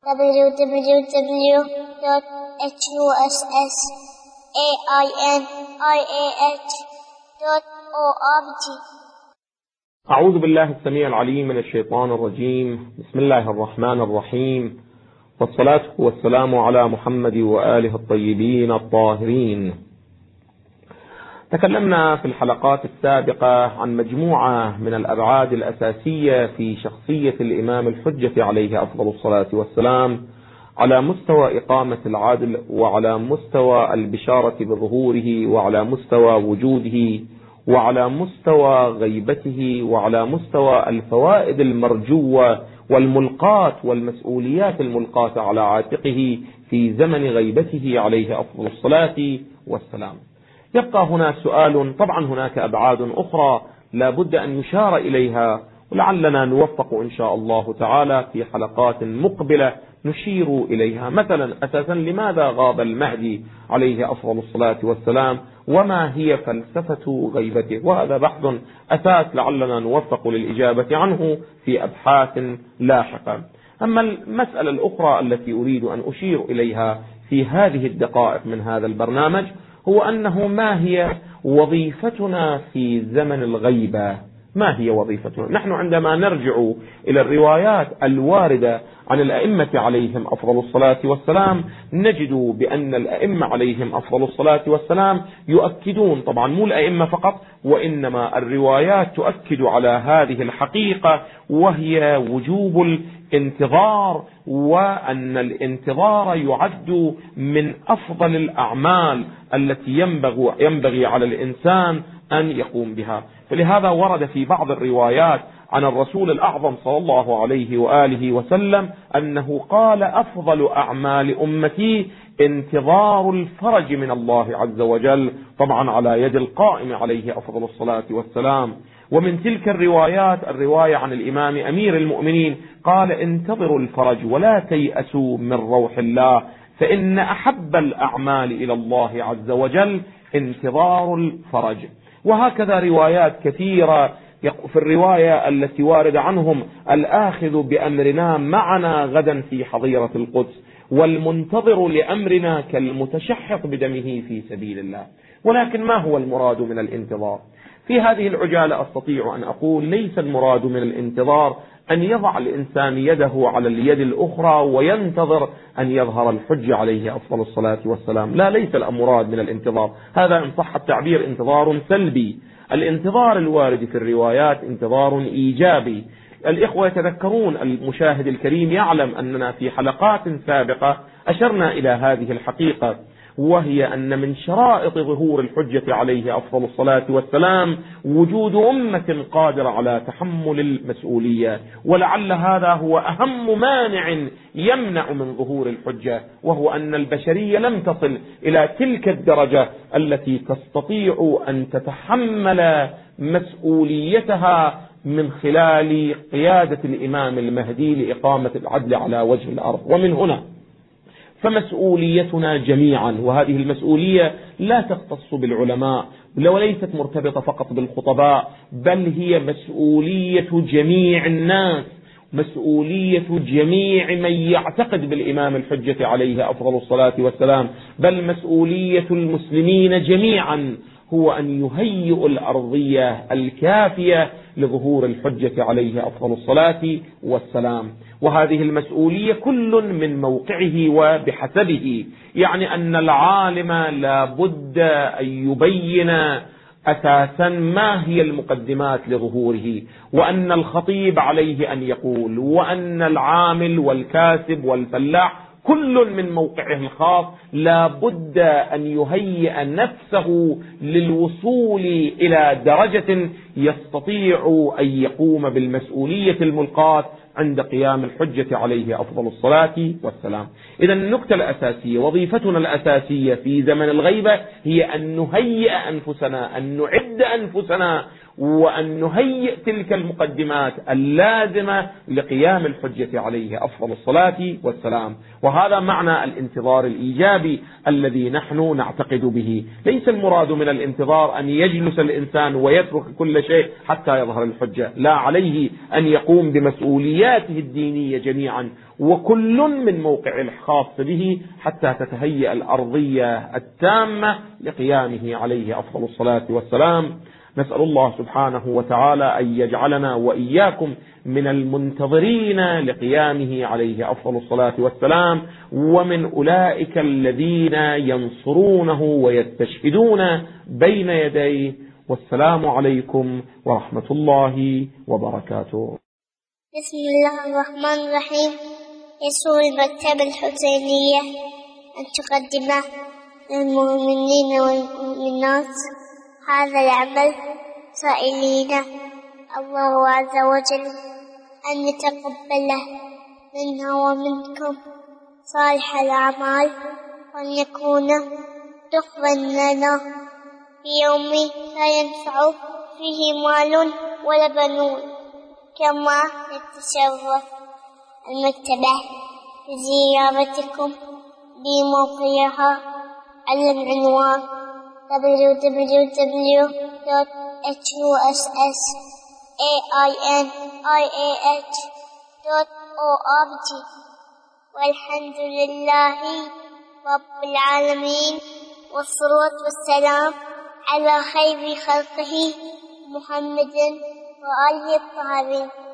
www.hussainih.org. أعوذ بالله السميع العليم من الشيطان الرجيم. بسم الله الرحمن الرحيم، والصلاة والسلام على محمد وآله الطيبين الطاهرين. تكلمنا في الحلقات السابقة عن مجموعة من الأبعاد الأساسية في شخصية الإمام الحجة عليه أفضل الصلاة والسلام، على مستوى إقامة العدل، وعلى مستوى البشارة بظهوره، وعلى مستوى وجوده، وعلى مستوى غيبته، وعلى مستوى الفوائد المرجوة والملقاة والمسؤوليات الملقاة على عاتقه في زمن غيبته عليه أفضل الصلاة والسلام. يبقى هنا سؤال، طبعا هناك أبعاد أخرى لا بد أن يشار إليها، ولعلنا نوفق إن شاء الله تعالى في حلقات مقبلة نشير إليها. مثلا أساسا لماذا غاب المهدي عليه أفضل الصلاة والسلام، وما هي فلسفة غيبته؟ وهذا بحث أساس لعلنا نوفق للإجابة عنه في أبحاث لاحقة. أما المسألة الأخرى التي أريد أن أشير إليها في هذه الدقائق من هذا البرنامج هو أنه ما هي وظيفتنا في زمن الغيبة؟ ما هي وظيفتنا؟ نحن عندما نرجع إلى الروايات الواردة عن الأئمة عليهم أفضل الصلاة والسلام نجد بأن الأئمة عليهم أفضل الصلاة والسلام يؤكدون، طبعا مو الأئمة فقط، وإنما الروايات تؤكد على هذه الحقيقة، وهي وجوب الانتظار، وأن الانتظار يعد من أفضل الأعمال التي ينبغي على الإنسان أن يقوم بها. فلهذا ورد في بعض الروايات عن الرسول الأعظم صلى الله عليه وآله وسلم أنه قال: أفضل أعمال أمتي انتظار الفرج من الله عز وجل، طبعا على يد القائم عليه أفضل الصلاة والسلام. ومن تلك الروايات الرواية عن الإمام أمير المؤمنين قال: انتظروا الفرج ولا تيأسوا من روح الله، فإن أحب الأعمال إلى الله عز وجل انتظار الفرج. وهكذا روايات كثيرة. في الرواية التي وارد عنهم: الآخذ بأمرنا معنا غدا في حظيرة القدس، والمنتظر لأمرنا كالمتشحط بدمه في سبيل الله. ولكن ما هو المراد من الانتظار؟ في هذه العجالة أستطيع أن أقول: ليس المراد من الانتظار أن يضع الإنسان يده على اليد الأخرى وينتظر أن يظهر الحج عليه أفضل الصلاة والسلام. لا، ليس المراد من الانتظار، هذا إن صح التعبير انتظار سلبي. الانتظار الوارد في الروايات انتظار إيجابي. الإخوة يتذكرون، المشاهد الكريم يعلم أننا في حلقات سابقة أشرنا إلى هذه الحقيقة، وهي أن من شرائط ظهور الحجة عليه أفضل الصلاة والسلام وجود أمة قادرة على تحمل المسؤولية. ولعل هذا هو أهم مانع يمنع من ظهور الحجة، وهو أن البشرية لم تصل إلى تلك الدرجة التي تستطيع أن تتحمل مسؤوليتها من خلال قيادة الإمام المهدي لإقامة العدل على وجه الأرض. ومن هنا فمسؤوليتنا جميعا، وهذه المسؤولية لا تختص بالعلماء وليست مرتبطة فقط بالخطباء، بل هي مسؤولية جميع الناس، مسؤولية جميع من يعتقد بالإمام الحجة عليه أفضل الصلاة والسلام، بل مسؤولية المسلمين جميعا، هو أن يهيئ الأرضية الكافية لظهور الحجة عليه أفضل الصلاة والسلام. وهذه المسؤولية كل من موقعه وبحسبه، يعني أن العالم لا بد أن يبين أساسا ما هي المقدمات لظهوره، وأن الخطيب عليه أن يقول، وأن العامل والكاسب والفلاح كل من موقعه الخاص لا بد أن يهيئ نفسه للوصول إلى درجة يستطيع أن يقوم بالمسؤولية الملقاة عند قيام الحجة عليه أفضل الصلاة والسلام. إذا النقطة الأساسية، وظيفتنا الأساسية في زمن الغيبة هي أن نهيئ أنفسنا، أن نعد أنفسنا، وأن نهيئ تلك المقدمات اللازمة لقيام الحجة عليه أفضل الصلاة والسلام. وهذا معنى الانتظار الإيجابي الذي نحن نعتقد به. ليس المراد من الانتظار أن يجلس الإنسان ويترك كل شيء حتى يظهر الحجة، لا، عليه أن يقوم بمسؤولياته الدينية جميعا وكل من موقع الخاص به حتى تتهيأ الأرضية التامة لقيامه عليه أفضل الصلاة والسلام. نسأل الله سبحانه وتعالى أن يجعلنا وإياكم من المنتظرين لقيامه عليه أفضل الصلاة والسلام، ومن أولئك الذين ينصرونه ويستشهدون بين يديه. والسلام عليكم ورحمة الله وبركاته. بسم الله الرحمن الرحيم. يسر المكتبة الحسينية أن تقدم للمؤمنين والمؤمنات هذا العمل، سائلين الله عز وجل أن يتقبله منا ومنكم صالح الأعمال، وأن يكون دخلا لنا في يوم لا ينفع فيه مال ولا بنون. كما نتشرف المكتبة بزيارتكم بموقعها على العنوان www.hussainih.org. والحمد لله رب العالمين، والصلاة والسلام على خير خلقه محمد وآله الطاهرين.